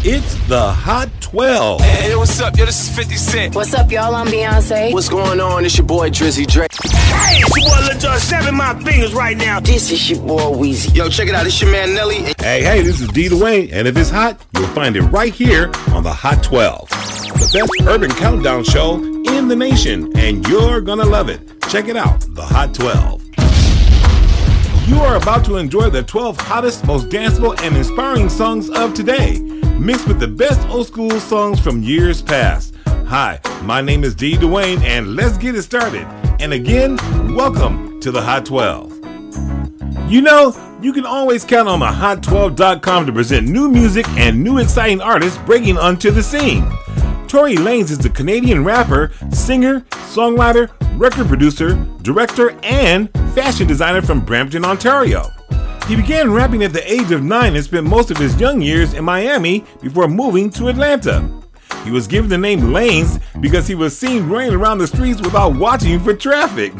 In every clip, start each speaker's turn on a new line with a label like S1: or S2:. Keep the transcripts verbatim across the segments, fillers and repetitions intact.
S1: It's the Hot twelve.
S2: Hey, what's up? Yo, this is fifty Cent.
S3: What's up, y'all? I'm Beyonce.
S4: What's going on? It's your boy Drizzy Drake.
S5: Hey, it's your boy Lil Jon. Snapping my fingers right now.
S4: This is your boy Weezy. Yo, check it out. It's your man Nelly.
S1: Hey, hey, this is D. Dwayne, and if it's hot, you'll find it right here on the Hot twelve. The best urban countdown show in the nation, and you're gonna love it. Check it out, the Hot twelve. You are about to enjoy the twelve hottest, most danceable, and inspiring songs of today, mixed with the best old school songs from years past. Hi, my name is D. Dwayne, and let's get it started. And again, welcome to the Hot twelve. You know, you can always count on the hot twelve dot com to present new music and new exciting artists breaking onto the scene. Tory Lanez is a Canadian rapper, singer, songwriter, record producer, director, and fashion designer from Brampton, Ontario. He began rapping at the age of nine and spent most of his young years in Miami before moving to Atlanta. He was given the name Lanez because he was seen running around the streets without watching for traffic.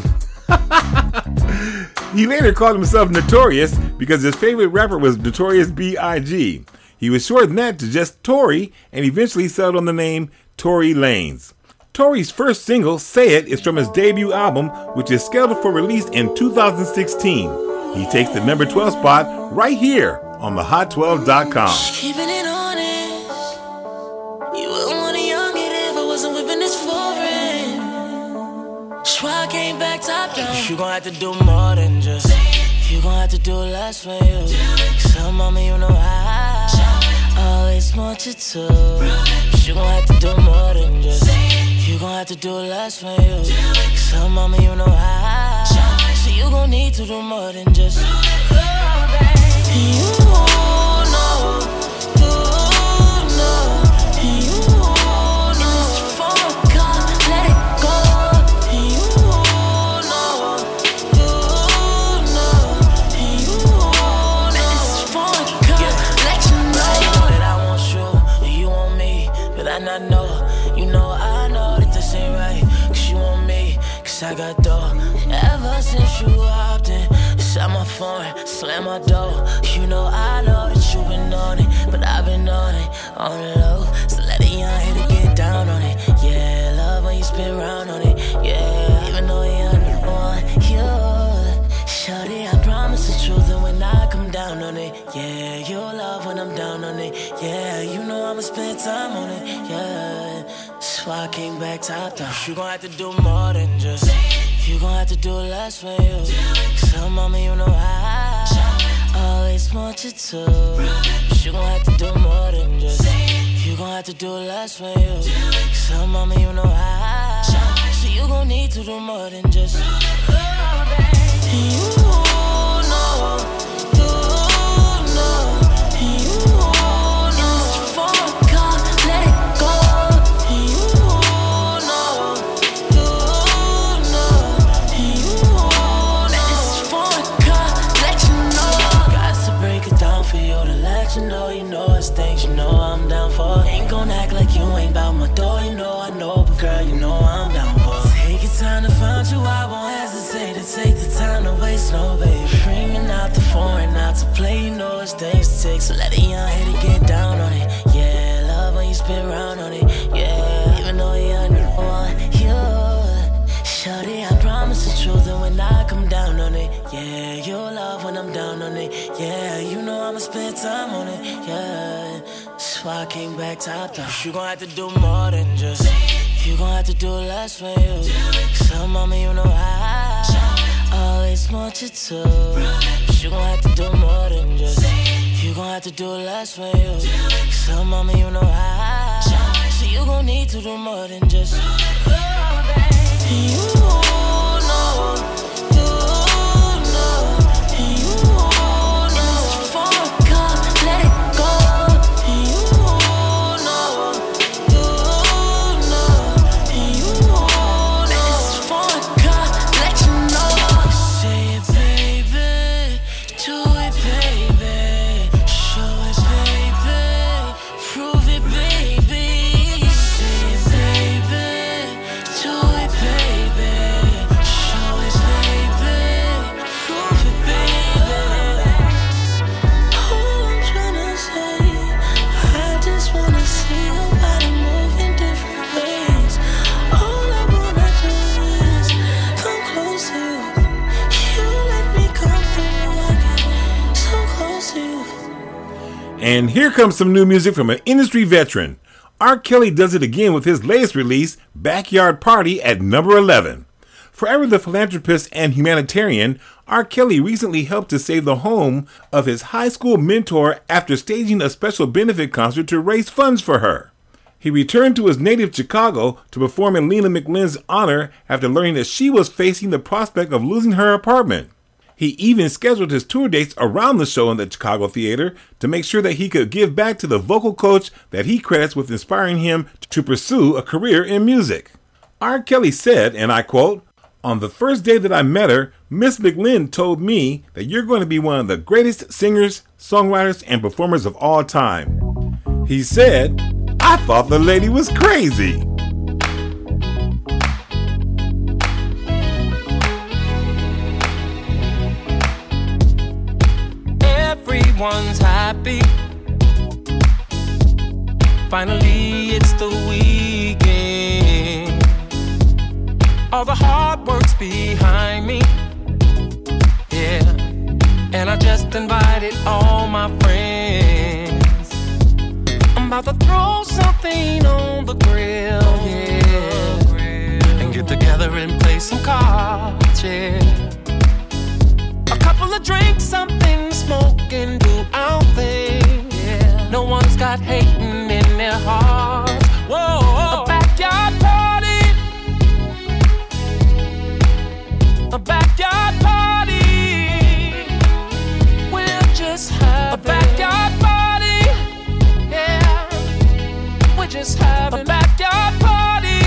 S1: He later called himself Notorious because his favorite rapper was Notorious B I G He was shortened that to just Tory and eventually settled on the name Tory Lanez. Tory's first single, Say It, is from his debut album, which is scheduled for release in two thousand sixteen. He takes the number twelve spot right here on the hot twelve dot com.
S6: Keeping it honest, you wouldn't want a young kid if I wasn't whipping this foreign. So I came back top down. You gon' have to do more than just. You gon' have to do less for you. So mama, you know I always want you to. You gon' have to do more than just. You gon' have to do less for you. So mama, you know I. So you gon' need to do more than just. You know, you know, you know. It's for God, let it go. You know, you know, you know. It's for God, let you know that I want you, you want me, but I not know. You know I know that this ain't right, cause you want me, cause I got dough. Ever since you hopped in, shot my phone, slam my door. You know I know that you been on it, but I've been on it, on the low. So let it young hit to get down on it. Yeah, love when you spin round on it. Yeah, even though you're the one, you shorty, I promise the truth, and when I come down on it, yeah, you'll love when I'm down on it. Yeah, you know I'ma spend time on it. Yeah, so I came back top down. You gon' have to do more than just. You gon' have to do less for you. So mama, you know I always want you to. But you gon' have to do more than just. You gon' have to do less for you. So mama, you know I. So you gon' need to do more than just. You know, you know, you know. It's for God, let it go. You know, you know, you know. It's for God, let you know. Got to break it down for you to let you know. You know it's things you know I'm down for. Ain't gon' act like you ain't bout my door. You know I know, but girl, you know I'm down for. Take your time to find you, I won't hesitate to take the time to waste no baby. Bringing out the foreign out to play, you know it's things to take. So let it young hit to get down on it. Yeah, love when you spin round on it. Yeah, even though you're the one, you shorty, I promise the truth, and when I come down on it, yeah, you'll love when I'm down on it. Yeah, you know I'ma spend time on it. Yeah, so I came back top down. You gon' have to do more than just. You gon' have to do less for you. So mama, you know I always want you to. But you gon' have to do more than just. You gon' have to do less for you. So mama, you know I. So you gon' need to do more than just. You know, you know, you know. It's for God, let it go. You know, you know, you know. It's for God, let you know. Say it, baby, do it, baby, show it, baby, prove it, baby. Say it, baby, do it, baby.
S1: And here comes some new music from an industry veteran. R. Kelly does it again with his latest release, Backyard Party, at number eleven. Forever the philanthropist and humanitarian, R. Kelly recently helped to save the home of his high school mentor after staging a special benefit concert to raise funds for her. He returned to his native Chicago to perform in Lena McLean's honor after learning that she was facing the prospect of losing her apartment. He even scheduled his tour dates around the show in the Chicago theater to make sure that he could give back to the vocal coach that he credits with inspiring him to pursue a career in music. R. Kelly said, and I quote, "On the first day that I met her, Miss McLean told me that you're going to be one of the greatest singers, songwriters, and performers of all time." He said, "I thought the lady was crazy."
S3: Everyone's happy. Finally, it's the weekend. All the hard work's behind me. Yeah. And I just invited all my friends. I'm about to throw something on the grill, yeah. And get together and play some cards, yeah. A couple of drinks, something to smoke, and do our thing. Yeah. No one's got hating in their hearts. Whoa, a backyard party. A backyard party. We'll just have a backyard party. Yeah, we're just having a backyard party.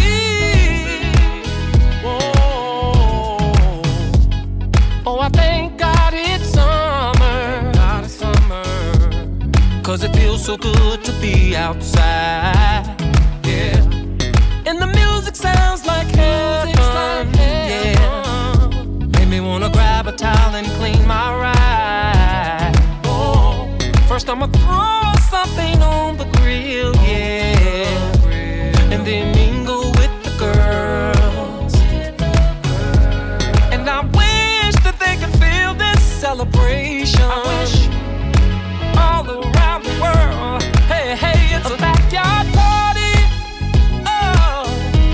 S3: Whoa, oh, I thank God it's summer. God it's summer. Cause it feels so good to be outside. Yeah. And the music sounds like heaven. Like heaven. Yeah. Made me wanna grab a towel and clean my ride. Oh, first I'ma throw something on the grill, yeah. And then mingle with the girls. And I wish that they could feel this celebration. I wish all around the world. Hey, hey, it's a backyard party. Oh,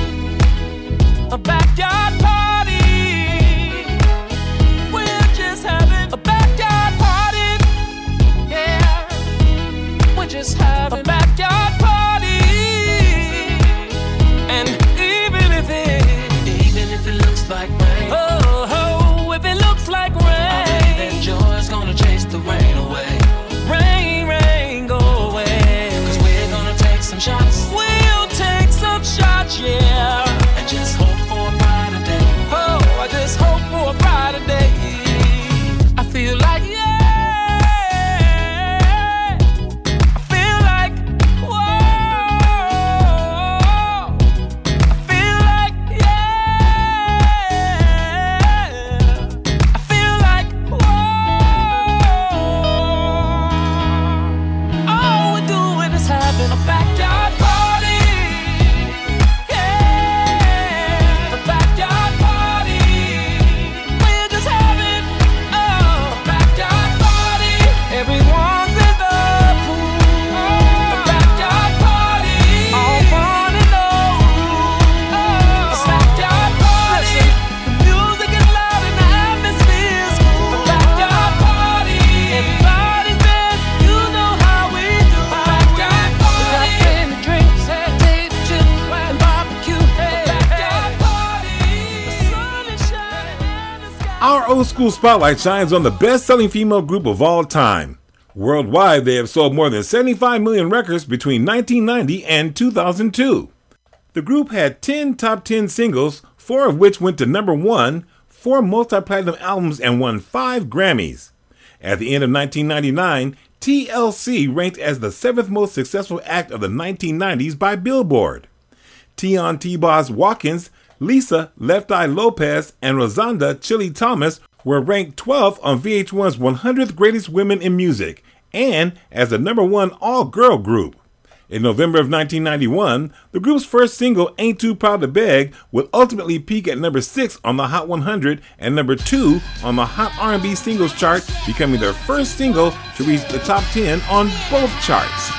S3: a backyard party. We're just having a backyard party. Yeah, we're just having a backyard party. And even if it, even if it looks like rain, oh, oh, if it looks like rain, I think that joy's gonna chase the rain away. Rain, rain, go away. Cause we're gonna take some shots. We'll take some shots, yeah. And just hope for a brighter day. Oh, I just hope for a brighter day. I feel like, yeah. I feel like, whoa. I feel like, yeah. I feel like, whoa. All we're doing is having a backyard party. Yeah, a backyard party. We're just having oh, a backyard party. Everyone's in the pool. A backyard party. All fun and all. Oh, a backyard party. The music is loud and the atmosphere's cool. A backyard party. Everybody's best. You know how we do. A backyard party. We got plenty of drinks, potato chips, and barbecue. A backyard party. The sun is shining and the sky.
S1: Our old school spotlight shines on the best-selling female group of all time. Worldwide, they have sold more than seventy-five million records between nineteen ninety and two thousand two. The group had ten top ten singles, four of which went to number one, four multi-platinum albums, and won five Grammys. At the end of nineteen ninety-nine, T L C ranked as the seventh most successful act of the nineteen nineties by Billboard. Tion T-Boz Watkins, Lisa Left Eye Lopez, and Rosanda Chili Thomas were ranked twelfth on V H one's one hundredth Greatest Women in Music, and as the number one all-girl group. In November of nineteen ninety-one, the group's first single, Ain't Too Proud to Beg, would ultimately peak at number six on the Hot one hundred and number two on the Hot R and B Singles chart, becoming their first single to reach the top ten on both charts.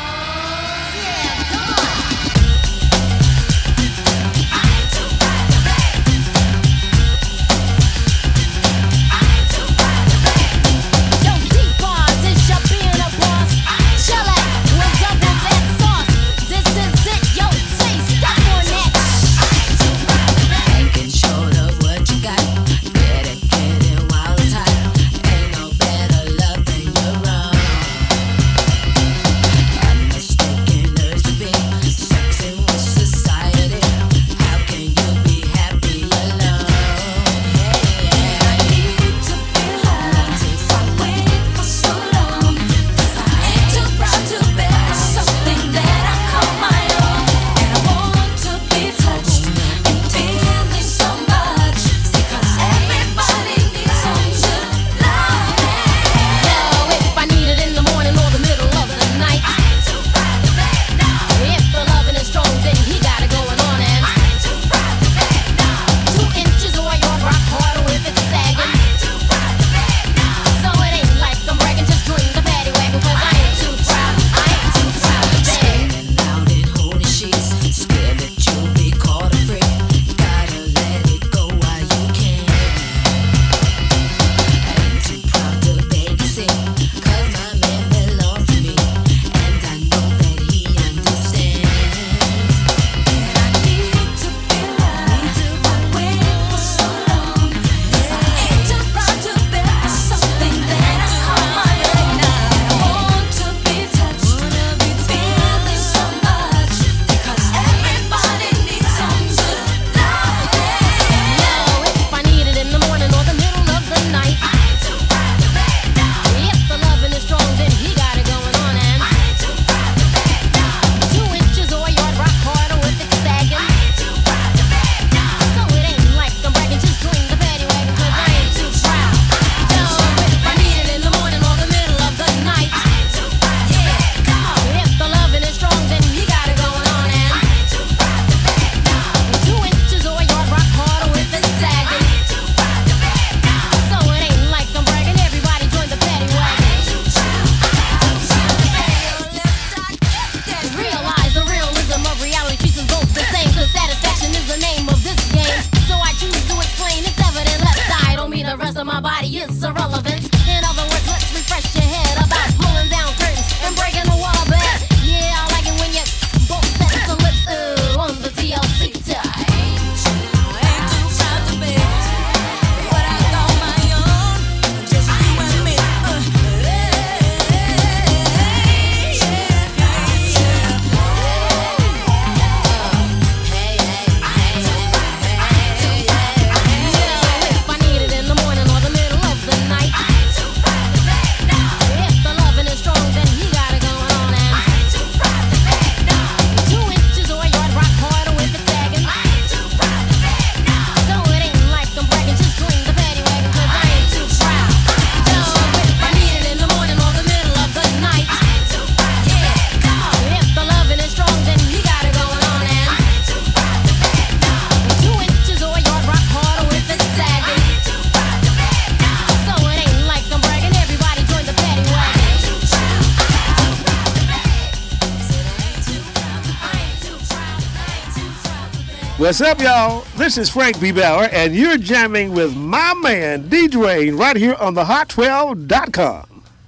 S7: What's up, y'all? This is Frank B. Bauer, and you're jamming with my man, D-Drain, right here on the hot twelve dot com.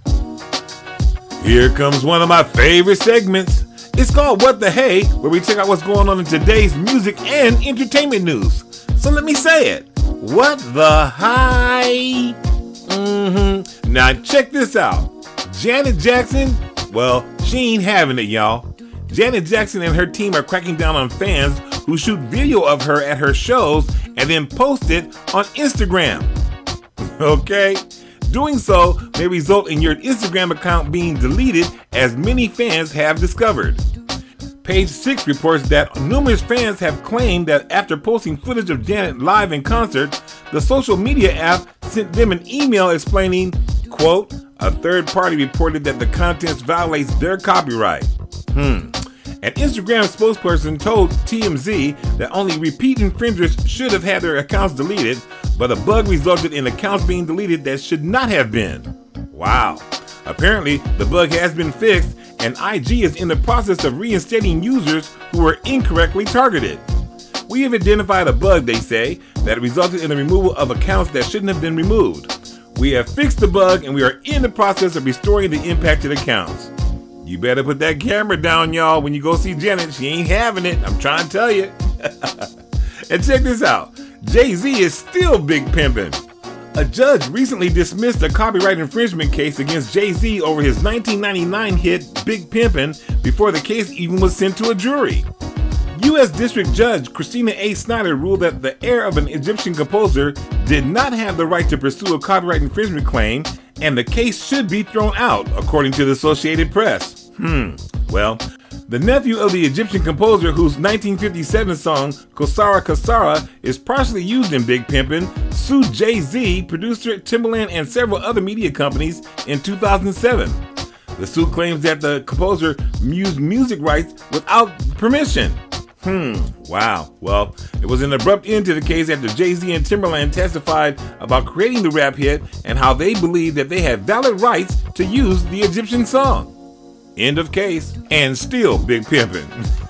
S1: Here comes one of my favorite segments. It's called What the Hey, where we check out what's going on in today's music and entertainment news. So let me say it. What the hi? Mm-hmm. Now check this out. Janet Jackson, well, she ain't having it, y'all. Janet Jackson and her team are cracking down on fans who shoot video of her at her shows and then post it on Instagram. Okay? Doing so may result in your Instagram account being deleted, as many fans have discovered. Page Six reports that numerous fans have claimed that after posting footage of Janet live in concert, the social media app sent them an email explaining, quote, a third party reported that the contents violates their copyright. Hmm. An Instagram spokesperson told T M Z that only repeat infringers should have had their accounts deleted, but a bug resulted in accounts being deleted that should not have been. Wow. Apparently, the bug has been fixed, and I G is in the process of reinstating users who were incorrectly targeted. We have identified a bug, they say, that resulted in the removal of accounts that shouldn't have been removed. We have fixed the bug, and we are in the process of restoring the impacted accounts. You better put that camera down, y'all, when you go see Janet. She ain't having it. I'm trying to tell you. And check this out. Jay-Z is still big pimping. A judge recently dismissed a copyright infringement case against Jay-Z over his nineteen ninety-nine hit Big Pimpin' before the case even was sent to a jury. U S District Judge Christina A. Snyder ruled that the heir of an Egyptian composer did not have the right to pursue a copyright infringement claim, and the case should be thrown out, according to the Associated Press. Hmm, well, the nephew of the Egyptian composer whose nineteen fifty-seven song, Kosara Kosara, is partially used in Big Pimpin', sued Jay-Z, producer Timbaland, and several other media companies in two thousand seven. The suit claims that the composer used music rights without permission. Hmm, wow. Well, it was an abrupt end to the case after Jay-Z and Timbaland testified about creating the rap hit and how they believed that they had valid rights to use the Egyptian song. End of case. And still Big Pimpin'.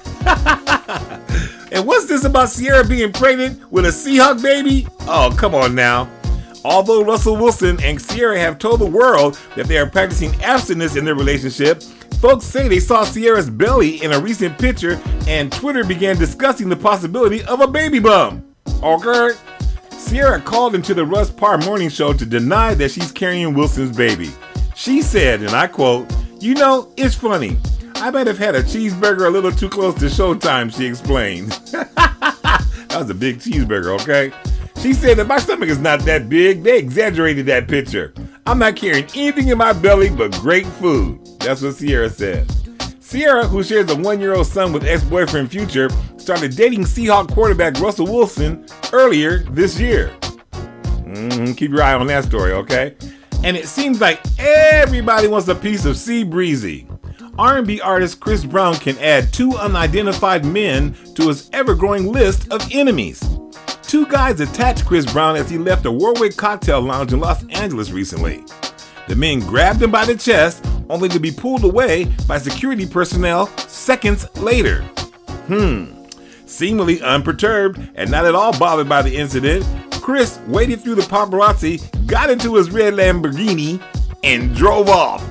S1: And what's this about Ciara being pregnant with a Seahawk baby? Oh, come on now. Although Russell Wilson and Ciara have told the world that they are practicing abstinence in their relationship, folks say they saw Ciara's belly in a recent picture, and Twitter began discussing the possibility of a baby bump. Okay? Ciara called into the Russ Parr morning show to deny that she's carrying Wilson's baby. She said, and I quote, "You know, it's funny. I might have had a cheeseburger a little too close to showtime," she explained. That was a big cheeseburger, okay? She said that my stomach is not that big. They exaggerated that picture. I'm not carrying anything in my belly but great food. That's what Ciara said. Ciara, who shares a one-year-old son with ex-boyfriend Future, started dating Seahawk quarterback Russell Wilson earlier this year. Mm-hmm, keep your eye on that story, okay? And it seems like everybody wants a piece of C Breezy. R and B artist Chris Brown can add two unidentified men to his ever-growing list of enemies. Two guys attacked Chris Brown as he left a Warwick cocktail lounge in Los Angeles recently. The men grabbed him by the chest, only to be pulled away by security personnel seconds later. Hmm. Seemingly unperturbed and not at all bothered by the incident, Chris waded through the paparazzi, got into his red Lamborghini, and drove off.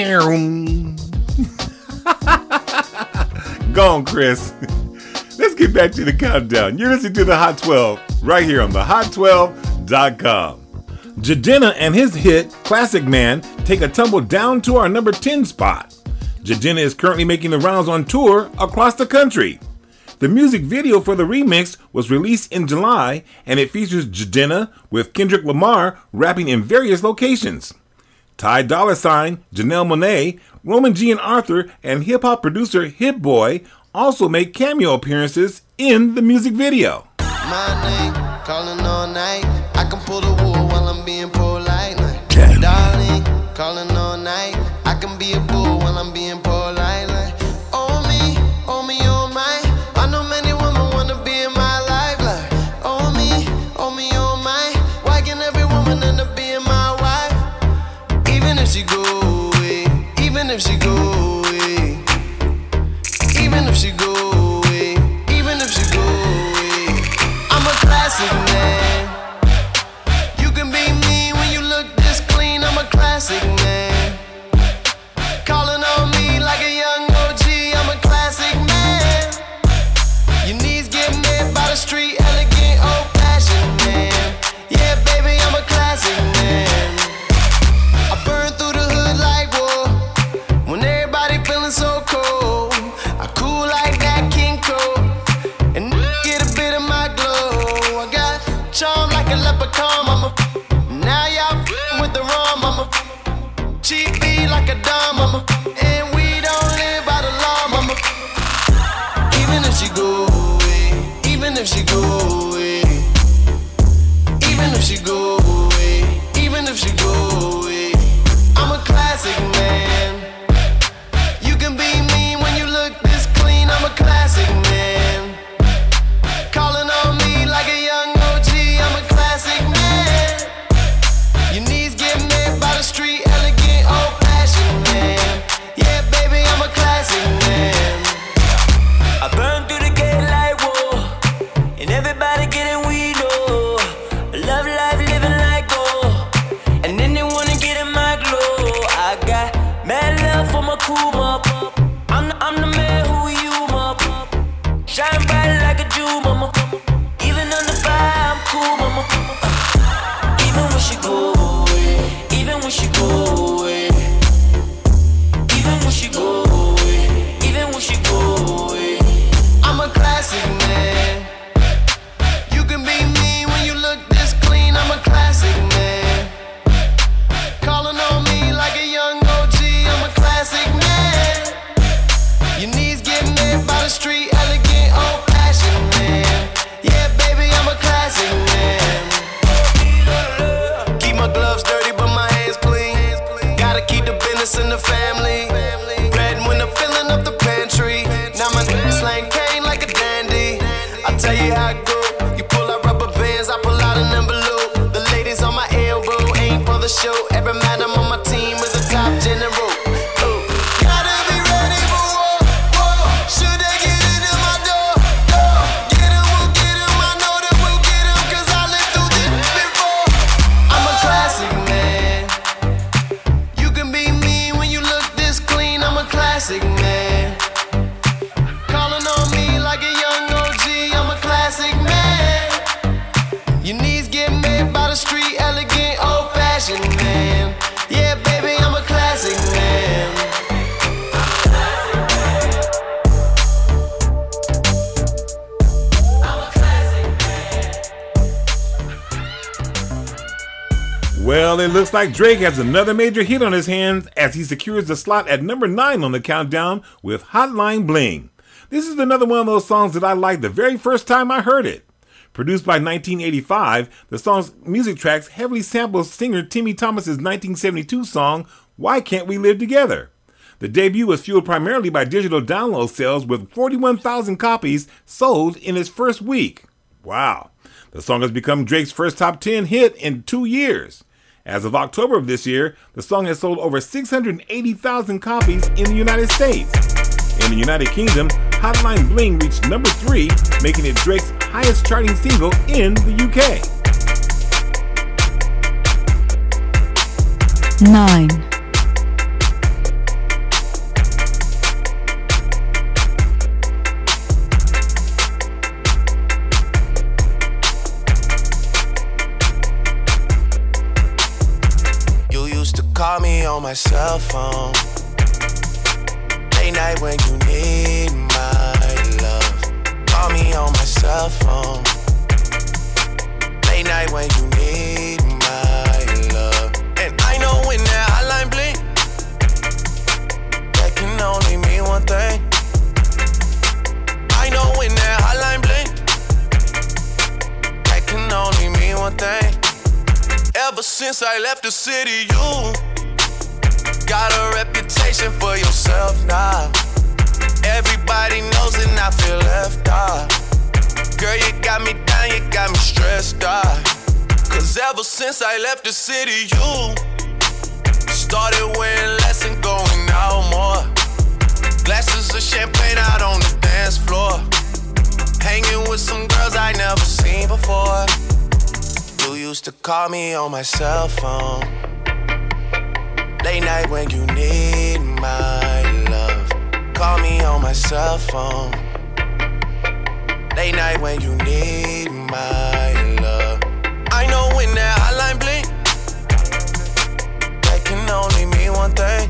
S1: Go on, Chris. Let's get back to the countdown. You're listening to the Hot twelve right here on the hot twelve dot com. Jidenna and his hit, Classic Man, take a tumble down to our number ten spot. Jidenna is currently making the rounds on tour across the country. The music video for the remix was released in July, and it features Jidenna with Kendrick Lamar rapping in various locations. Ty Dolla Sign, Janelle Monáe, Roman G and Arthur, and hip-hop producer Hit Boy also make cameo appearances in the music video.
S8: My name, calling all night. I can pull the wool while I'm being polite. Like, darling, calling all night. I can be a bull while I'm being polite. Like, oh me, oh me, oh my. I know many women wanna be in my life. Like, oh me, oh me, oh my. Why can't every woman end up being my wife? Even if she go away, even if she go away, even if she go away, even if she go away, I'm a classic man. You can be mean when you look this clean. I'm a classic man. Calling on me like a young O G. I'm a classic man. Your knees get met by the street, elegant, old-fashioned man. Yeah, baby, I'm a classic man. I burn through the hood like war. When everybody feeling so cold, I cool like that King Cole, and get a bit of my glow. I got
S6: for my crew, mama. I'm the, I'm the man who you, mama. Shine bright like a Jew, mama. Even on the fire, I'm cool, mama. Even when she go away, even when she go away, even when she go away, even when she go away.
S8: I'm a classic man. You can be mean when you look this clean. I'm a classic man. Calling on me like a young O G. I'm a classic man. Your knees get met by the street, elegant, old-fashioned man. Yeah, baby, I'm a classic man. Keep my gloves dirty, but my hands clean. Gotta keep the business in the family. Red when I'm filling up the pantry. Now my slang cane like a dandy. I'll tell you how it go. You pull out rubber bands, I pull out an envelope. The ladies on my elbow ain't for the show. Every madam on my team is a top general. Oh, gotta be ready for war. War. Should they get into my door? Door. Get 'em, we'll get 'em. I know that we'll get 'em, 'cause I lived through this before. I'm a classic man. You can be mean when you look this clean. I'm a classic man. Calling on me like a young O G. I'm a classic man. Your knees get made by the street, elegant, old-fashioned man. Yeah, baby, I'm a classic man.
S1: Well, it looks like Drake has another major hit on his hands as he secures the slot at number nine on the countdown with Hotline Bling. This is another one of those songs that I liked the very first time I heard it. Produced by nineteen eighty-five, the song's music tracks heavily samples singer Timmy Thomas's nineteen seventy-two song, Why Can't We Live Together? The debut was fueled primarily by digital download sales with forty-one thousand copies sold in its first week. Wow. The song has become Drake's first top ten hit in two years. As of October of this year, the song has sold over six hundred eighty thousand copies in the United States. In the United Kingdom, Hotline Bling reached number three, making it Drake's highest charting single in the U K.
S9: nine.
S8: You used to call me on my cell phone. Late night when you need my love. Call me on my cell phone. Late night when you need my love. And I know when that hotline blink, that can only mean one thing. I know when that hotline blink, that can only mean one thing. Ever since I left the city, you got a reputation for yourself now. Everybody knows and I feel left out. Girl, you got me down, you got me stressed out. Cause ever since I left the city, you started wearing less and going out more. Glasses of champagne out on the dance floor. Hanging with some girls I never seen before. You used to call me on my cell phone. Late night when you need my love. Call me on my cell phone. Late night when you need my love. I know when that hotline blink, that can only mean one thing.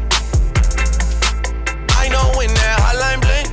S8: I know when that hotline blink,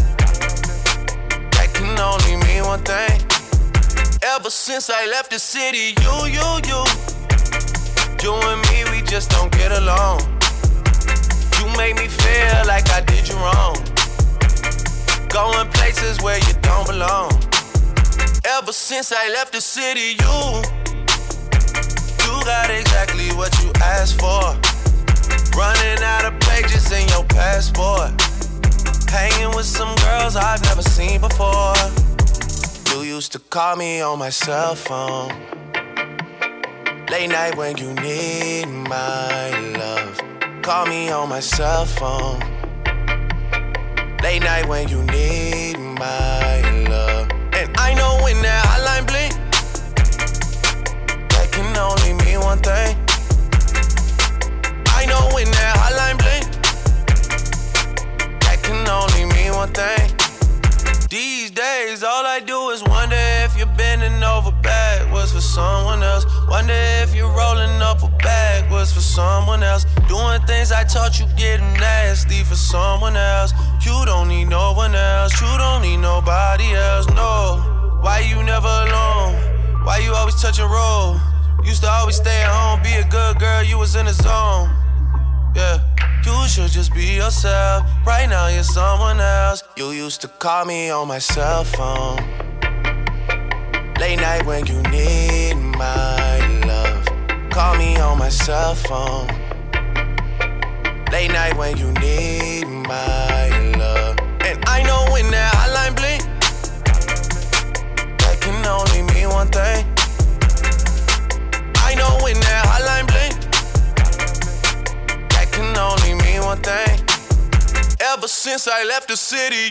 S8: that can only mean one thing. Ever since I left the city, you, you, you You and me, we just don't get along. You make me feel like I did you wrong. Going places where you don't belong. Ever since I left the city, you You got exactly what you asked for. Running out of pages in your passport. Hanging with some girls I've never seen before. You used to call me on my cell phone. Late night when you need my love. Call me on my cell phone. Late night when you need my love. And I know when that hotline blink, that can only mean one thing. I know when that hotline blink,
S9: over backwards for someone else. Wonder if you're rolling up or backwards for someone else. Doing things I taught you, getting nasty for someone else. You don't need no one else, you don't need nobody else, no. Why you never alone? Why you always touch and roll? Used to always stay at home, be a good girl, you was in the zone. Yeah, you should just be yourself. Right now you're someone else. You used to call me on my cell phone. Late night when you need my love. Call me on my cell phone. Late night when you need my love. And I know when that hotline blink, that can only mean one thing. I know when that hotline blink, that can only mean one thing. Ever since I left the city,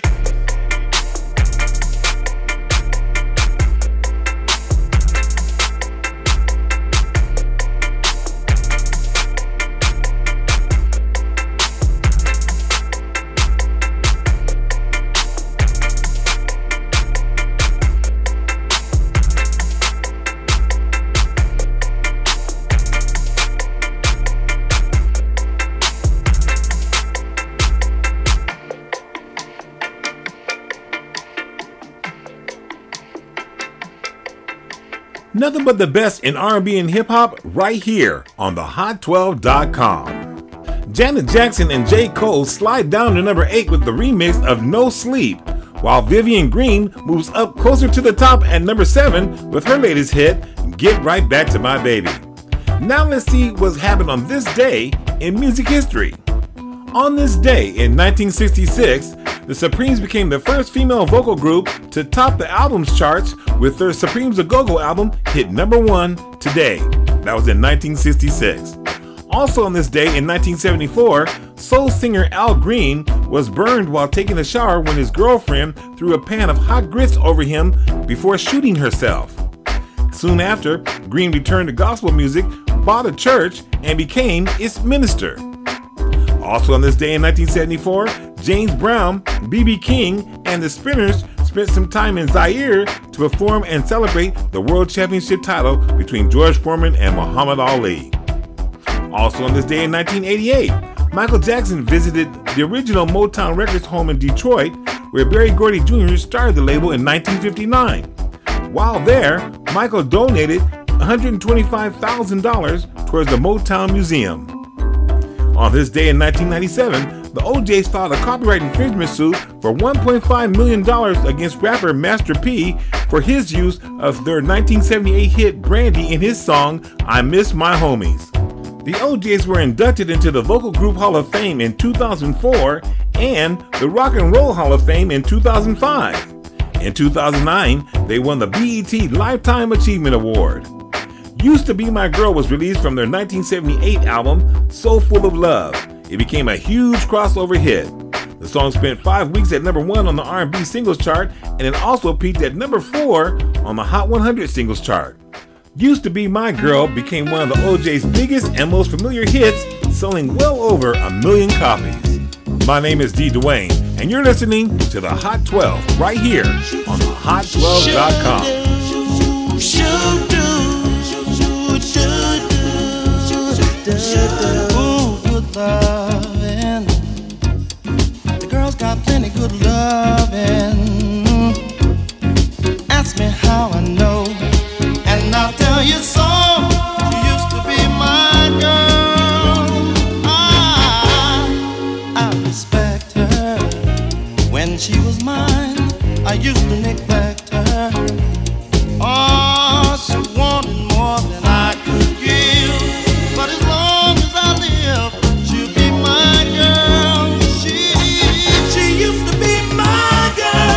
S1: Nothing but the best in R and B and hip-hop right here on the hot twelve dot com. Janet Jackson and J. Cole slide down to number eight with the remix of No Sleep, while Vivian Green moves up closer to the top at number seven with her latest hit, Get Right Back to My Baby. Now let's see what's happened on this day in music history. On this day in nineteen sixty-six, the Supremes became the first female vocal group to top the albums charts with their Supremes A Go-Go album hit number one Today. That was in nineteen sixty-six. Also on this day in nineteen seventy-four, soul singer Al Green was burned while taking a shower when his girlfriend threw a pan of hot grits over him before shooting herself. Soon after, Green returned to gospel music, bought a church, and became its minister. Also on this day in nineteen seventy-four, James Brown, B B King, and the Spinners spent some time in Zaire to perform and celebrate the World Championship title between George Foreman and Muhammad Ali. Also on this day in nineteen eighty-eight, Michael Jackson visited the original Motown Records home in Detroit, where Berry Gordy Junior started the label in nineteen fifty-nine. While there, Michael donated one hundred twenty-five thousand dollars towards the Motown Museum. On this day in nineteen ninety-seven, the O Js filed a copyright infringement suit for one point five million dollars against rapper Master P for his use of their nineteen seventy-eight hit Brandy in his song, I Miss My Homies. The O Js were inducted into the Vocal Group Hall of Fame in two thousand four and the Rock and Roll Hall of Fame in two thousand five. In two thousand nine, they won the B E T Lifetime Achievement Award. Used to Be My Girl was released from their nineteen seventy-eight album, So Full of Love. It became a huge crossover hit. The song spent five weeks at number one on the R and B singles chart, and it also peaked at number four on the Hot one hundred singles chart. Used to Be My Girl became one of the O J's biggest and most familiar hits, selling well over a million copies. My name is D. Dwayne, and you're listening to the Hot twelve right here on the hot twelve dot com.
S10: Ooh, good lovin'. The girls got plenty good lovin'. Ask me how I know, and I'll tell you so. She used to be my girl. I, I respect her. When she was mine, I used to neglect her. Oh, she wanted more than I could give. But as long as I live, she'll be my girl. She, she used to be my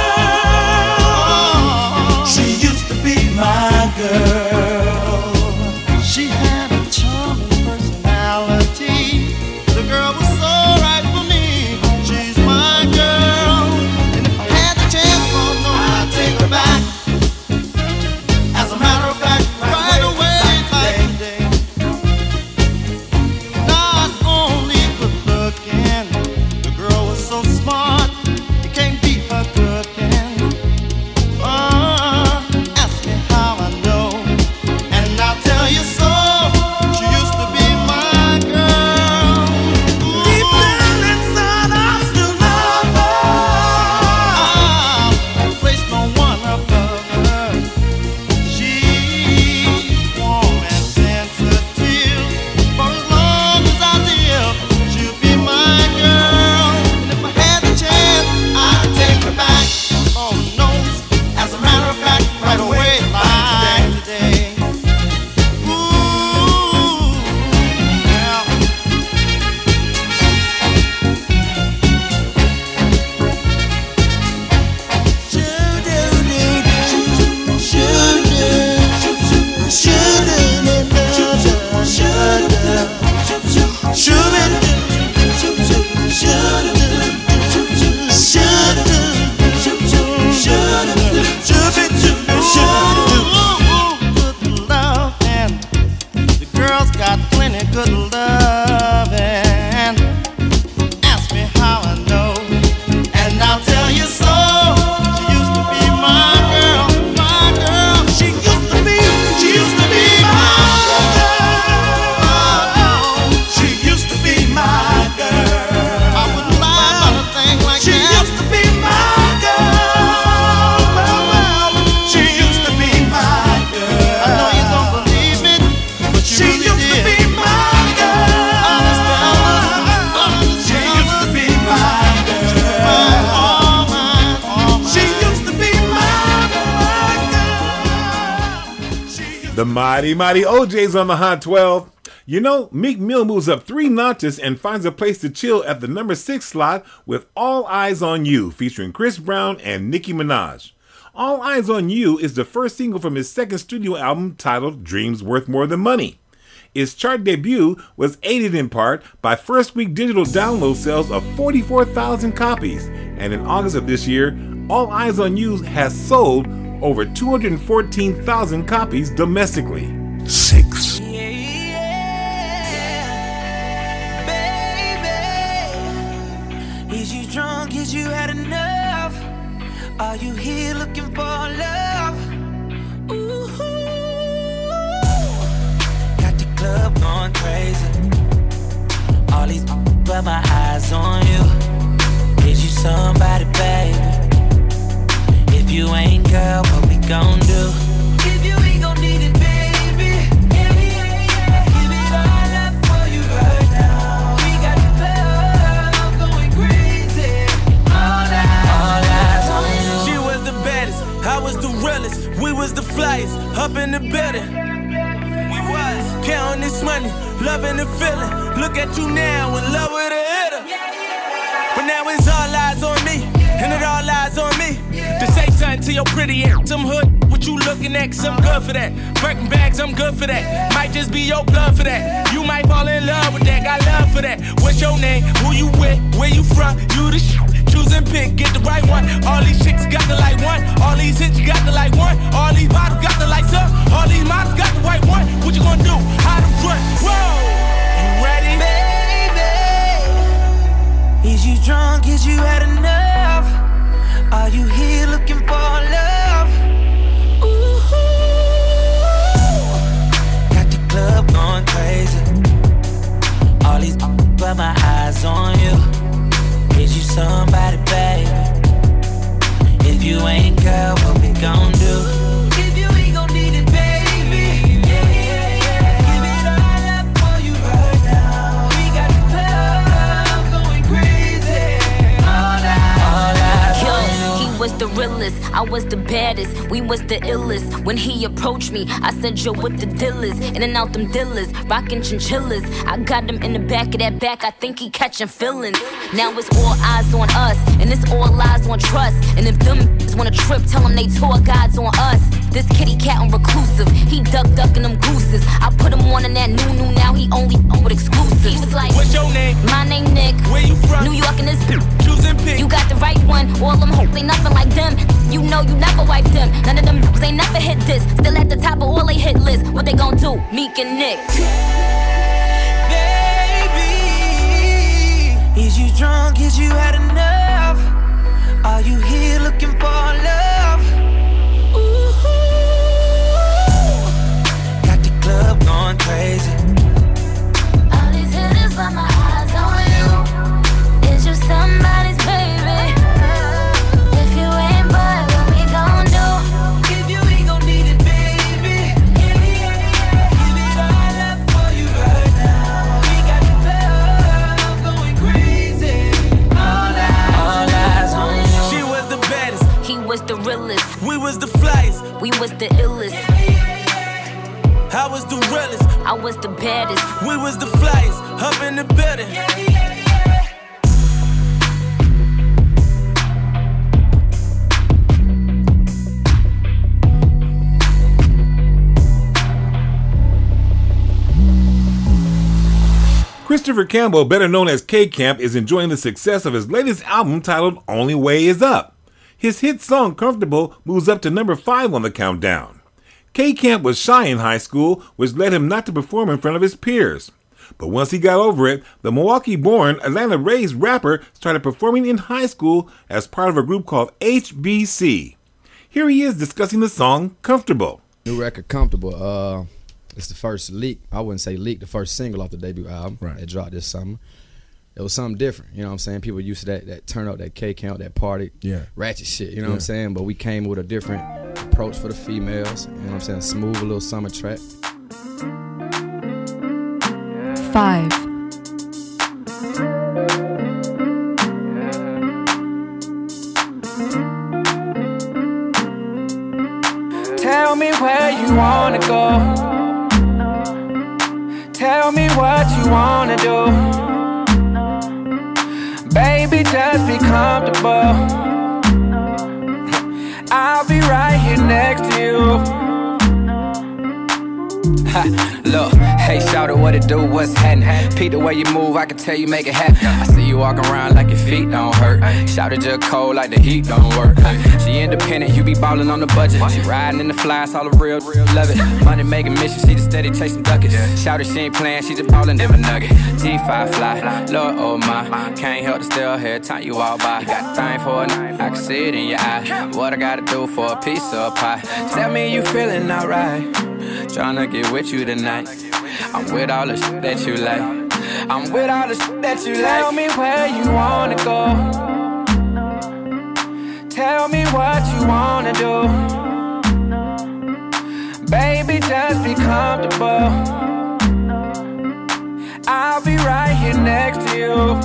S10: girl. She used to be my girl. She had a charming personality. The girl was so right for me. She's my girl. And if I had the chance, oh no, I'd take her back. As a matter of fact, right away, like today. Not only good looking, the girl was so smart, you can't beat her cooking. Uh, ask me how I know.
S1: The mighty, mighty O J's on the Hot twelve. You know, Meek Mill moves up three notches and finds a place to chill at the number six slot with All Eyes on You, featuring Chris Brown and Nicki Minaj. All Eyes on You is the first single from his second studio album titled Dreams Worth More Than Money. Its chart debut was aided in part by first-week digital download sales of forty-four thousand copies, and in August of this year, All Eyes on You has sold over two hundred fourteen thousand copies domestically. Six.
S6: Is you drunk? Is you had enough? Are you here looking for love? Ooh, got the club going crazy. All these but my eyes on you. Is you somebody, baby? If you ain't, girl, what we gon' do? If you ain't gon' need it, baby. Yeah, yeah, yeah. Give it all up for you right now. We got the club going crazy. All eyes, all eyes on you. She was the baddest, I was the realest. We was the flyest, up in the building. We was counting this money, loving the feeling. Look at you now, in love with a hitter. But now it's all eyes on me, and it all eyes on me. To say something to your pretty ass, some hood, what you looking at, cause I'm good for that. Birkin bags, I'm good for that. Might just be your blood for that. You might fall in love with that, got love for that. What's your name, who you with, where you from, you the shit. Choose and pick, get the right one. All these chicks got the like one. All these hits got the like one. All these models got the like some. All these models got the white one. What you gonna do? How to run? Whoa! You ready? Baby, is you drunk? Is you had enough? Are you here looking for love? Ooh, got the club going crazy. All these but my eyes on you. Is you somebody, baby? If you ain't, girl, what we gon' do? If you ain't gon' need it, baby. Yeah, yeah, yeah. Give it all up for you right now. We got the club going crazy. All eyes, all eyes on you. He was the realest, I was the baddest, we was the illest. When he approached me, I said, yo, what the deal is? In and out them dealers, rockin' chinchillas. I got him in the back of that back, I think he catching feelings. Now it's all eyes on us, and it's all lies on trust. And if them wanna trip, tell them they tour guides on us. This kitty cat on reclusive, he duck duckin' them gooses. I put him on in that new new, now he only with exclusives. He was like, what's your name? My name Nick. Where you from? New York and this choose and pick. You got the right one, all them hoes ain't nothing like them. You know you never wipe them. None of them ain't never hit this. Still at the top of all they hit list. What they gon' do? Meek and Nick. Is you drunk? Is you had enough? Are you here looking for love? Ooh, got the club going crazy. All these hitters got my eyes on you. Is you somebody's baby? If you ain't, boy, what we gon' do? If you ain't gon' need it, baby. Yeah, yeah, yeah. Give it all up for you right now. We got the club going crazy. All eyes, all eyes on you. She was the baddest, he was the realest. We was the flyest, we was the illest. I was the realest, I was the baddest. We was the flyest, up in the building.
S1: Christopher Campbell, better known as K-Camp, is enjoying the success of his latest album titled Only Way Is Up. His hit song Comfortable moves up to number five on the countdown. K-Camp was shy in high school, which led him not to perform in front of his peers. But once he got over it, the Milwaukee-born, Atlanta-raised rapper started performing in high school as part of a group called H B C. Here he is discussing the song Comfortable.
S11: New record, Comfortable. Uh, it's the first leak. I wouldn't say leak, the first single off the debut album right. that dropped this summer. It was something different, you know what I'm saying? People used to that, that turn up, that K-Count, that party, yeah. ratchet shit, you know yeah. what I'm saying? But we came with a different approach for the females, you know what I'm saying? Smooth, a little summer track.
S12: Five.
S3: Tell me where you wanna go. Tell me what you wanna do. Baby, just be comfortable. I'll be right here next to you.
S13: Look, hey, shout out what it do, what's happening? Pete, the way you move, I can tell you make it happen. I see you walking around like your feet don't hurt. Shout it just cold like the heat don't work. She independent, you be ballin' on the budget. She riding in the flies, all the real, real love it. Money making mission, she just steady chasing duckets. Shout it, she ain't playing, she just ballin' them a nugget. T five fly, Lord, oh my. Can't help to still hear time you all by. You got a thing for a night, I can see it in your eye. What I gotta do for a piece of pie? Tell me you feeling alright. Tryna get with you tonight. I'm with all the shit that you like. I'm with all the shit that you like.
S3: Tell me where you wanna go. Tell me what you wanna do. Baby, just be comfortable. I'll be right here next to you.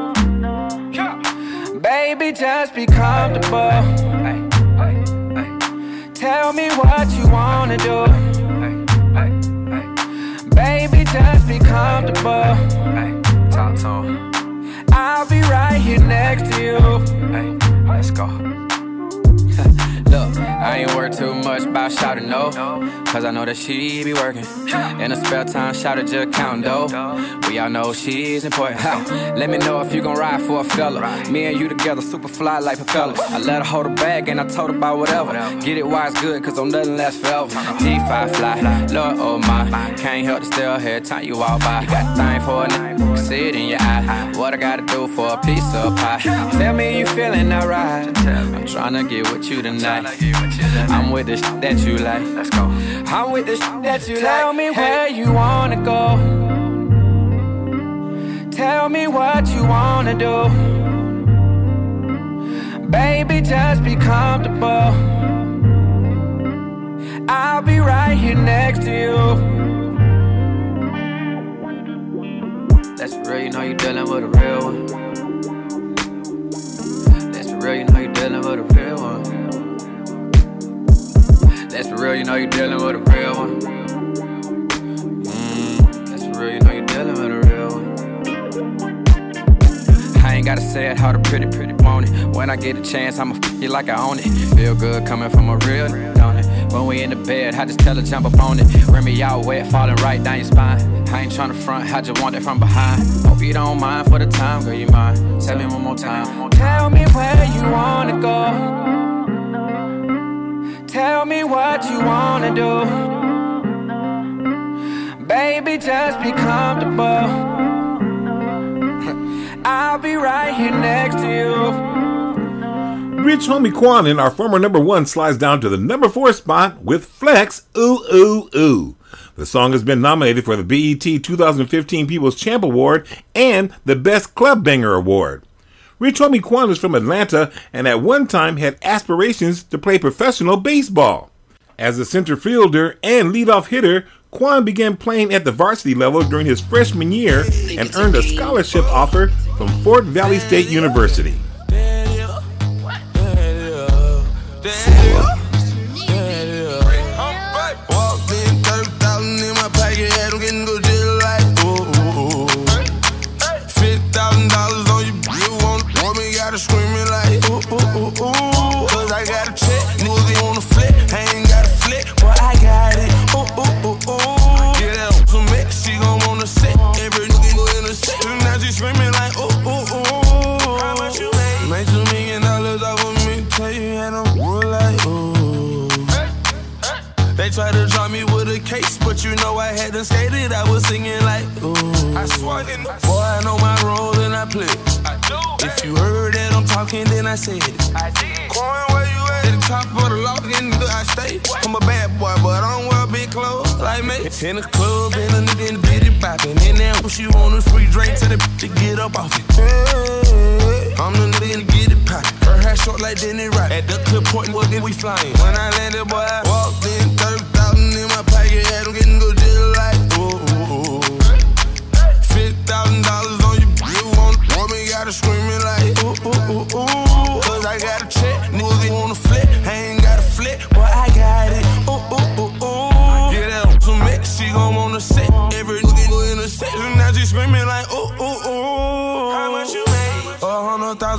S3: Baby, just be comfortable. Tell me what you wanna do. Baby, just be comfortable.
S13: Talk to him.
S3: I'll be right here next to you.
S13: Let's go. Look, I ain't worried too much about shouting no, cause I know that she be working. In her spare time, shout it just counting dough. We all know she's important. Let me know if you gon' ride for a fella. Me and you together, super fly like propellers. I let her hold her bag and I told her about whatever. Get it while it's good, cause don't nothing last forever. T five fly, Lord, oh my. Can't help to still hear time you all by. You got a thing for a night, can see it in your eye. What I gotta do for a piece of pie? Tell me you feeling alright. I'm tryna get with you tonight. I'm with the shit that you like. Let's go. I'm with the shit that you
S3: Tell
S13: like.
S3: me where you wanna go. Tell me what you wanna do. Baby, just be comfortable. I'll be right here next to you.
S13: That's real, you know you dealing with a real one. That's real, you know you dealing with a real one. That's real, you know you dealing with a real one. Mm, that's real, you know you dealing with a real one. I ain't gotta say it how the pretty, pretty want it. When I get a chance, I'ma f you like I own it. Feel good coming from a real, don't it? When we in the bed, I just tell her jump up on it. Rim me out wet, falling right down your spine. I ain't tryna front, I just want it from behind. Hope you don't mind for the time, girl, you mind. Tell me one more time.
S3: Tell me where you wanna go. Tell me what you wanna do. Baby, just be comfortable. I'll be right here next to you.
S1: Rich Homie Quanin, our former number one, slides down to the number four spot with Flex, Ooh Ooh Ooh. The song has been nominated for the B E T twenty fifteen People's Champ Award and the Best Club Banger Award. Rich Homie Quan is from Atlanta and at one time had aspirations to play professional baseball. As a center fielder and leadoff hitter, Quan began playing at the varsity level during his freshman year and earned a scholarship offer from Fort Valley State University.
S14: Walked in, thirty thousand in my pocket, had them getting good just like, ooh, ooh, ooh. fifty thousand dollars on you, you want, want me, gotta screaming like, ooh, ooh, ooh, ooh. Cause I got a check, niggas on the flip, I ain't got a flip, but I got it, ooh, ooh, ooh, ooh. Get out some mix, she gon' wanna sit, every nigga go in the set, now she screaming like, ooh, ooh, ooh. How much you made? Made two million dollars off of me, tell you, and I'm real like, ooh. They tried to drop me with a case, but you know I hadn't skated. I was singing like, ooh. I swung in the boy, I know my role and I play. I do. If you heard that I'm talking, then I said it. I did. Coin, where you at? At the top of the loft, in the I stay. I'm a bad boy, but I don't wear big clothes like me. In the club, and a nigga in the bitty poppin'. And then when she want a free drink, tell the bitch to get up off it. Hey, I'm the nigga in the get it poppin'. Her hair short like Denny Rock. At the clip point, we flying. When I landed, boy, I walked in. thirty thousand in my pocket, had them getting good just like, ooh, ooh, ooh. fifty thousand dollars on you, you want, want me, gotta screaming like, ooh, ooh, ooh, ooh. Cause I got a check, niggas wanna flip, I ain't got a flip, but I got it, ooh, ooh, ooh,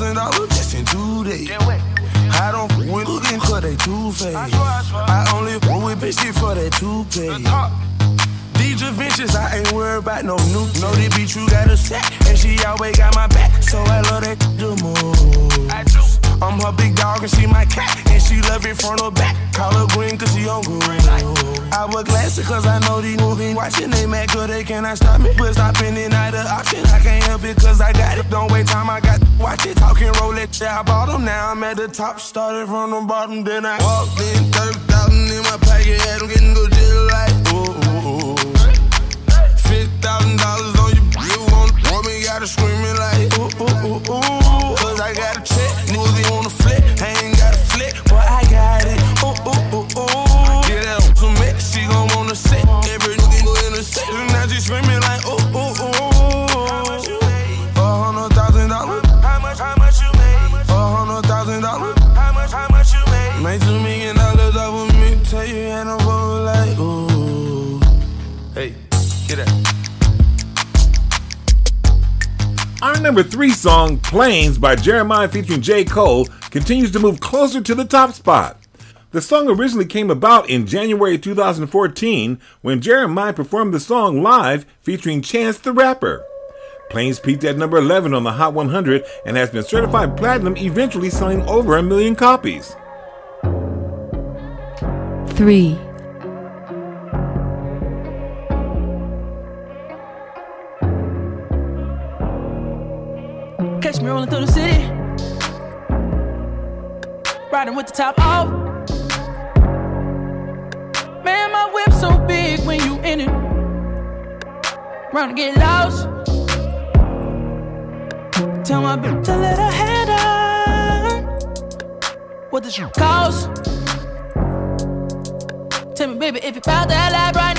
S14: thousand dollars just in two days. I don't f with them cause they two-faced. I only f with bitches for that two-pay. These adventures, I ain't worried about no new. Know they be true, got a set, and she always got my back. So I love that the most. I do. I'm her big dog and she my cat, and she love it front or back. Call her green cause she on green. I wear glasses cause I know these movies watching. They mad cause they cannot stop me. But stopping it not an option. I can't help it cause I got it. Don't wait time, I got watch it. Talking Rolex, yeah, I bought them. Now I'm at the top, started from the bottom. Then I walked in, thirty thousand in my pocket. Had them getting good just like, ooh, ooh, ooh. fifty thousand dollars on your bill. Want, want me, gotta screaming like, ooh, ooh, ooh, ooh. Cause I got a check, niggas they wanna flip. I ain't got a flip, but I got it. Ooh, ooh, ooh, ooh. Get out some mix, she gon' wanna sit. Every nigga go in the set. Now she screaming like, ooh, ooh, ooh. How much you made? A hundred thousand dollars. How much, how much you made? A hundred thousand dollars. How much, how much you made? Made two million dollars off of me. Tell you, and I'm going like, ooh. Hey, get out.
S1: Our number three song, Planes by Jeremiah featuring J. Cole, continues to move closer to the top spot. The song originally came about in January two thousand fourteen when Jeremiah performed the song live featuring Chance the Rapper. Planes peaked at number eleven on the Hot one hundred and has been certified platinum, eventually selling over a million copies.
S12: Three.
S3: Catch me rolling through the city, riding with the top off. Man, my whip so big when you in it. Run to get lost. Tell my bitch to let her head on. What the shit cost? Tell me, baby, if you found that life right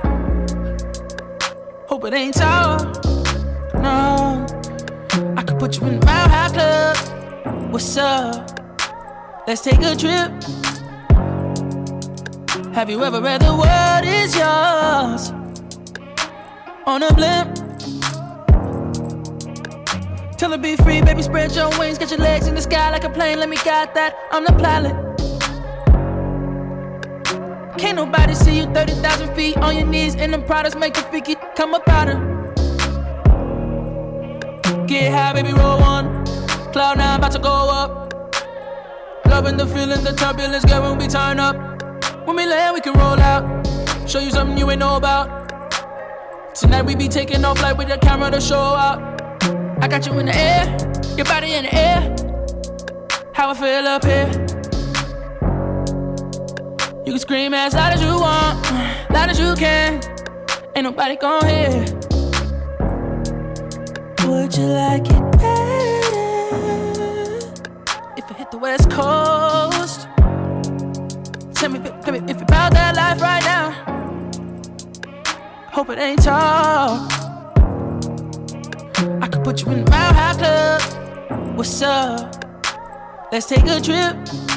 S3: now. Hope it ain't tall. No. I could put you in the Mile High Club. What's up? Let's take a trip. Have you ever read the world is yours on a blimp? Tell her be free, baby, spread your wings. Get your legs in the sky like a plane. Let me guide that, I'm the pilot. Can't nobody see you thirty thousand feet on your knees. And them products make the freaky come up out of. Get high, baby, roll one. Cloud nine, about to go up. Loving the feeling, the turbulence, girl, when we turn up. When we land, we can roll out. Show you something you ain't know about. Tonight we be taking off like with the camera to show out. I got you in the air, your body in the air. How I feel up here. You can scream as loud as you want, loud as you can. Ain't nobody gon' hear. Would you like it better if I hit the West Coast? Tell me, tell me if you about that life right now. Hope it ain't tall. I could put you in the Mile High Club. What's up? Let's take a trip.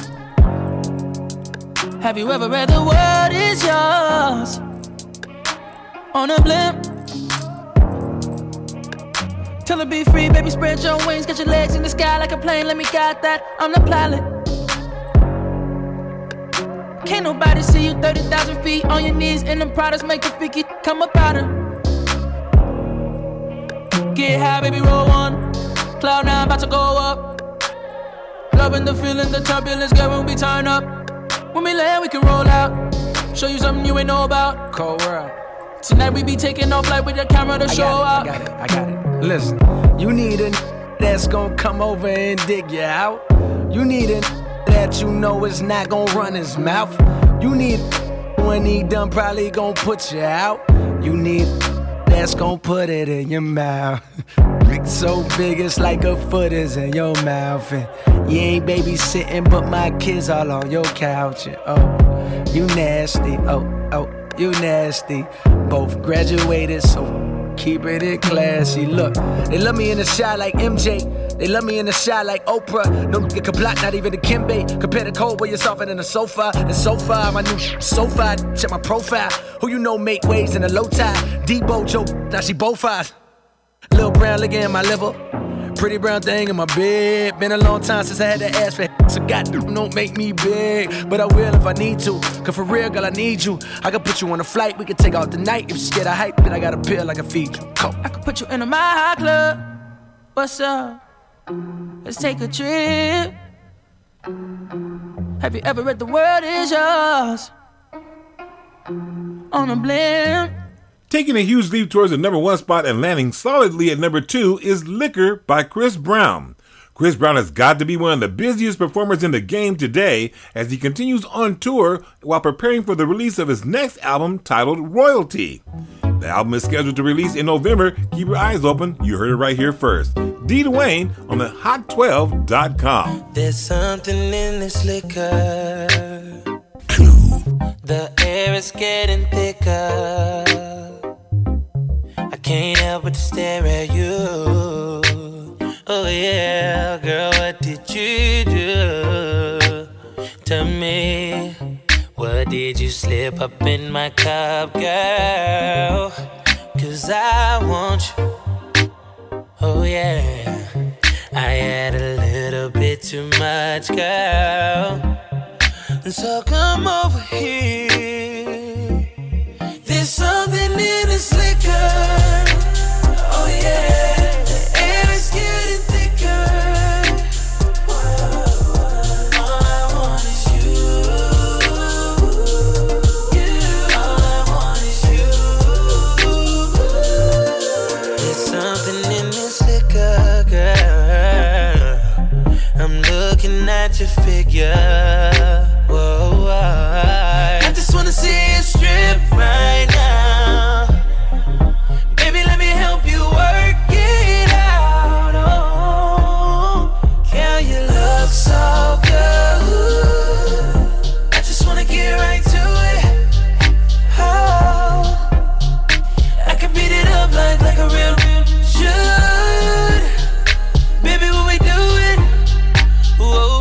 S3: Have you ever read the world is yours on a blimp? Tell her be free, baby, spread your wings. Get your legs in the sky like a plane. Let me guide that, I'm the pilot. Can't nobody see you thirty thousand feet on your knees. And them products make the freaky come up out of. Get high, baby, roll one. Cloud nine, about to go up. Loving the feeling, the turbulence, girl, when we turn up. When we land, we can roll out. Show you something you ain't know about.
S15: Cold world.
S3: Tonight we be taking off like with the camera to
S15: I
S3: show
S15: got it,
S3: out.
S15: I got it, I got it. Listen, you need a that's gonna come over and dig you out. You need a that you know is not gonna run his mouth. You need when he done probably gonna put you out. You need that's gonna put it in your mouth. So big it's like a foot is in your mouth. And you ain't babysitting but my kids all on your couch. And oh, you nasty, oh, oh, you nasty. Both graduated, so keep it in classy. Look, they love me in the shot like M J. They love me in the shot like Oprah. No nigga can block, not even the Kimbe. Compare the cold where you're softer than a sofa. And so far, my new sofa. Check my profile. Who you know make waves in a low tide. Debo, Joe, now she both eyes. Lil' brown liquor in my liver. pretty brown thing in my bed. Been a long time since I had to ask for it, so goddamn don't make me big. But I will if I need to, cause for real, girl, I need you. I can put you on a flight, we can take out the night. If you're scared of hype, then I got a pill I can feed you. Come.
S3: I could put you in a my club. What's up? Let's take a trip. Have you ever read The World Is Yours on a blimp?
S1: Taking a huge leap towards the number one spot and landing solidly at number two is Liquor by Chris Brown. Chris Brown has got to be one of the busiest performers in the game today as he continues on tour while preparing for the release of his next album titled Royalty. The album is scheduled to release in November. Keep your eyes open. You heard it right here first. D. Dwayne on the hot twelve dot com.
S9: There's something in this liquor. The air is getting thicker. I can't help but to stare at you. Oh yeah, girl, what did you do to me? What did you slip up in my cup, girl? Cause I want you. Oh yeah, I had a little bit too much, girl. So come over here. There's something in this liquor. Oh yeah, the air is getting thicker. All I want is you. You. All I want is you. There's something in this liquor, girl. I'm looking at your figure. Whoa, I just wanna see you strip right now. Baby, let me help you work it out. Oh, girl, you look so good. I just wanna get right to it. Oh, I can beat it up like, like a real should. Baby, what we doing? Whoa.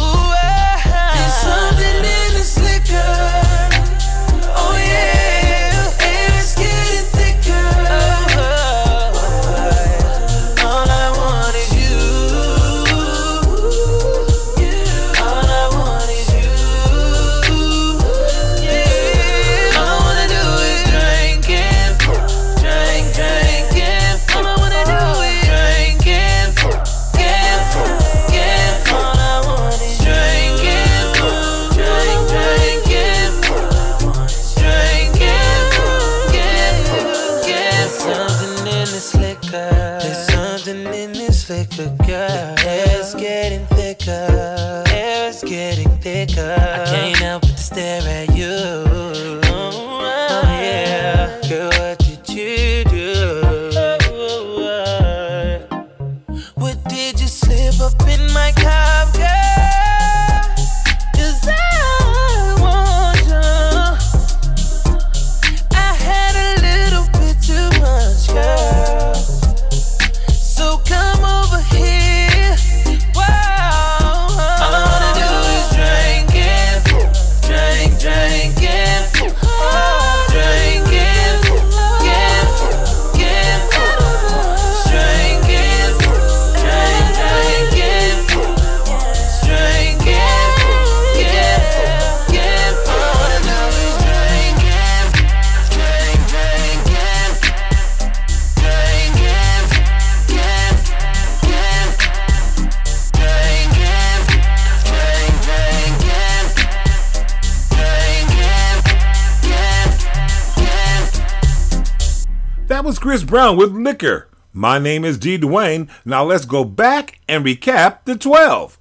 S1: That was Chris Brown with Liquor. My name is D. Dwayne. Now let's go back and recap the twelve.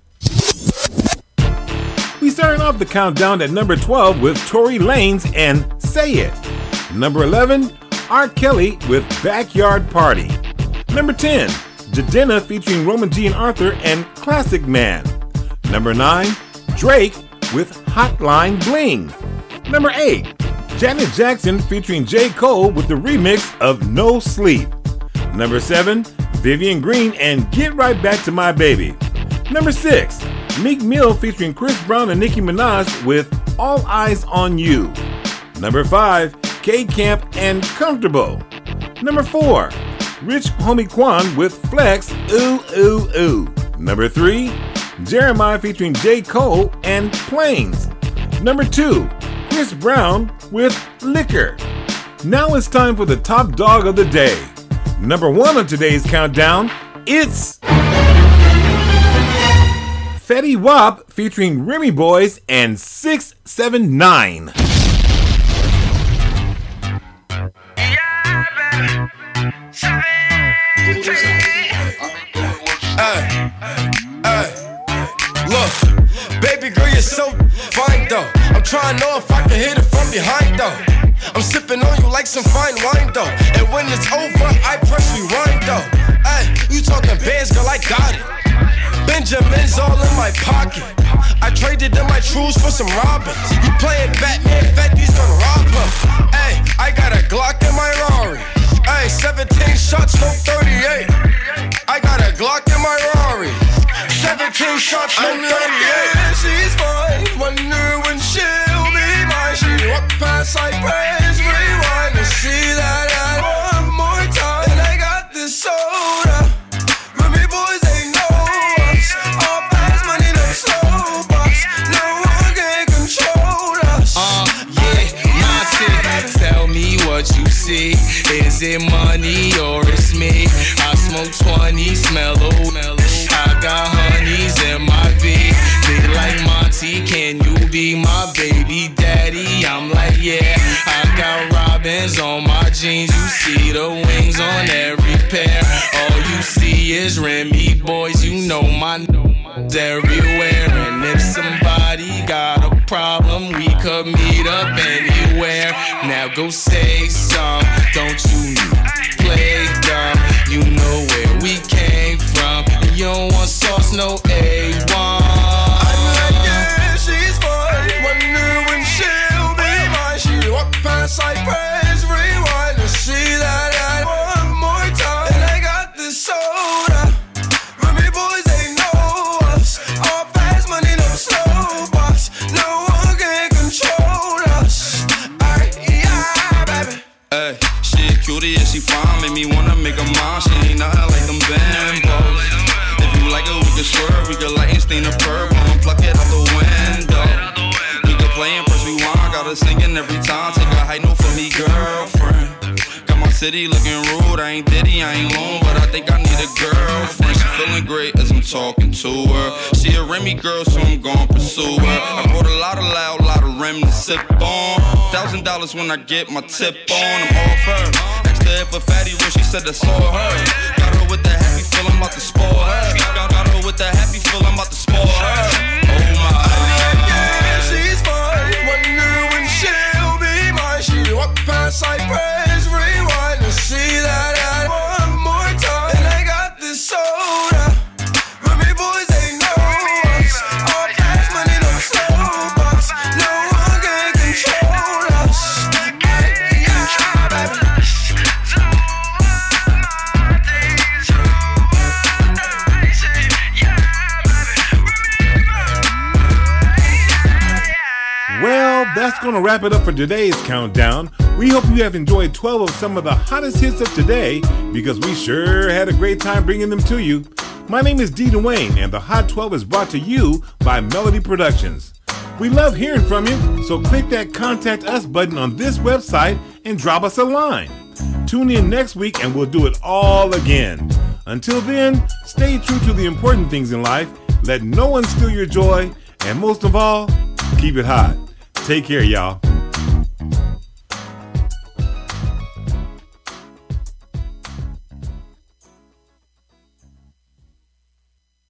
S1: We started off the countdown at number twelve with Tory Lanez and Say It. Number eleven, R. Kelly with Backyard Party. Number ten, Jadena featuring Roman G and Arthur and Classic Man. Number nine, Drake with Hotline Bling. Number eight, Janet Jackson featuring J. Cole with the remix of No Sleep. Number seven, Vivian Green and Get Right Back to My Baby. Number six, Meek Mill featuring Chris Brown and Nicki Minaj with All Eyes on You. Number five, K-Camp and Comfortable. Number four, Rich Homie Quan with Flex, Ooh Ooh Ooh. Number three, Jeremiah featuring J. Cole and Planes. Number two, Chris Brown with Liquor. Now it's time for the top dog of the day. Number one on today's countdown, it's Fetty Wap featuring Remy Boys and six seven nine.
S16: Hey, hey, look, baby girl, you're so fine though. I'm trying to know if I can hit it from behind though. I'm sipping on you like some fine wine though. And when it's over, I press rewind though. Hey, you talking bands, girl, I got it. Benjamin's all in my pocket. I traded in my trues for some Robins. You playing Batman, Fetty's gonna rob him. Hey, I got a Glock in my Rari. Hey, seventeen shots, no thirty-eight. I got a Glock in my Rari. seventeen shots, no thirty-eight. Yeah, she's fine. Wonder when she'll be mine. She walk past like praise, rewind to see that ad one more time. And I got this soda. Remy boys, they know us. All fast money, no slow bucks. No one can control us.
S17: Uh, yeah, Monty, tell me what you see. Is it money or it's me? I smoke twenty, smell old. I got honeys in my V. Big like Monty, can you be my baby daddy? I'm like, yeah. I got robins on my jeans. You see the wings on every pair. All you see is Remy boys. You know my n****s everywhere. And if somebody got a problem, we could meet up anywhere. Now go say some. Don't you play dumb? You know where we came from. You don't want sauce, no A one.
S16: I'm like, yeah, she's fine. Wonder when she'll be mine. She walk past like praise, rewind to see that ad one more time. And I got this soda. Remy boys, they know us. All fast money, no slow bucks. No one can control us. Ay, yeah, baby.
S18: Hey, she a cutie and she fine. Make me wanna make her mine. She ain't nothing like them bambos. If you like it, we can swerve. We can light and stain the purple and pluck it out the window. We can play and press rewind. Got her singing every time. Take a high note for me, girlfriend. Got my city looking rude. I ain't Diddy, I ain't lone, but I think I need a girlfriend. She feeling great as I'm talking to her. She a Remy girl, so I'm gon' pursue her. I bought a lot of loud, lot of Rem to sip on. Thousand dollars when I get my tip on. I'm off her. Asked her if a fatty rich, she said that's all her. Got her with the happy feel, I'm about to spoil her. Got, got her with the happy feel, I'm about to spoil her. Oh my.
S16: Yeah, she's fine. Wonder when she'll be mine. She walk past like praise, rewind to see that ad one more time. And I got this soda. Remy boys, they know us. All fast money, no slow bucks. No one can control us. Ay, yeah, baby.
S1: Well, that's going to wrap it up for today's countdown. We hope you have enjoyed twelve of some of the hottest hits of today, because we sure had a great time bringing them to you. My name is D. Dwayne, and the Hot twelve is brought to you by Melody Productions. We love hearing from you, so click that Contact Us button on this website and drop us a line. Tune in next week and we'll do it all again. Until then, stay true to the important things in life, let no one steal your joy, and most of all, keep it hot. Take care, y'all.